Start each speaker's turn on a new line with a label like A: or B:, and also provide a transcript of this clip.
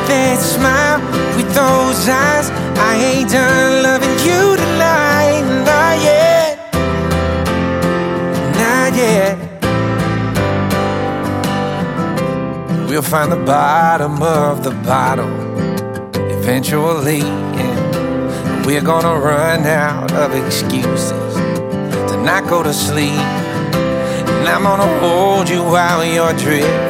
A: that smile, with those eyes. I ain't done loving you tonight. Not yet, not yet. We'll find the bottom of the bottle eventually, and we're gonna run out of excuses to not go to sleep. And I'm gonna hold you while you're drifting